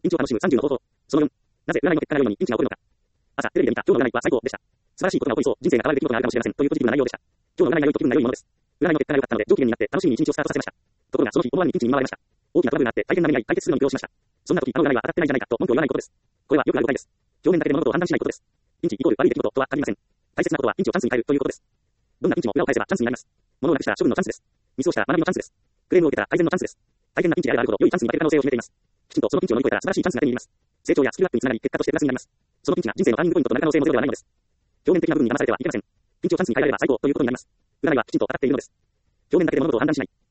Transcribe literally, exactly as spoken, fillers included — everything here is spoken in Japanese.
ピンチを楽しむさんじゅうの方法。そのよん。なぜ占いの結果が良いのにピンチが起こるのか。朝、テレビで見た今日の占いは最高でした。素晴らしいことが起こりそう、人生が変わる出来事があるかもしれません。というポジティブな内容でした。今日の占いが良いと気分が良いものです。占いの結果が良かったので、上機嫌になって楽しみに一日をスタートさせました。ところが、その日、思わぬピンチに見舞われました。大きなトラブルがあって、大変な目に遭い、解決するのに苦労しました。そんな時、あの占いは当たってないじゃないかと文句を言わないことです。これはよくある誤解です。表面だけで物事を判断しないことです。ピンチイコール悪い出来事とは限りません。大切なことはピンチをチャンスに変えるということです。どんなピンチも裏を返せばチャンスになります。物をなくしたら処分のチャンスです。ミスをしたら学びのチャンスです。クレームを受けたら改善のチャンスです。大変なピンチであればあるほど良いチャンスに負ける可能性を秘めています。きちんとそのピンチを乗り越えたら素晴らしいチャンスが手に入ります。成長やスキルアップにつながり、結果としてプラスになります。そのピンチが人生のターニングポイントとなる可能性もゼロではないのです。表面的な部分に騙されてはいけません。ピンチをチャンスに変えられれば最高ということになります。占いはきちんと当たっているのです。表面だけで物事を判断しない。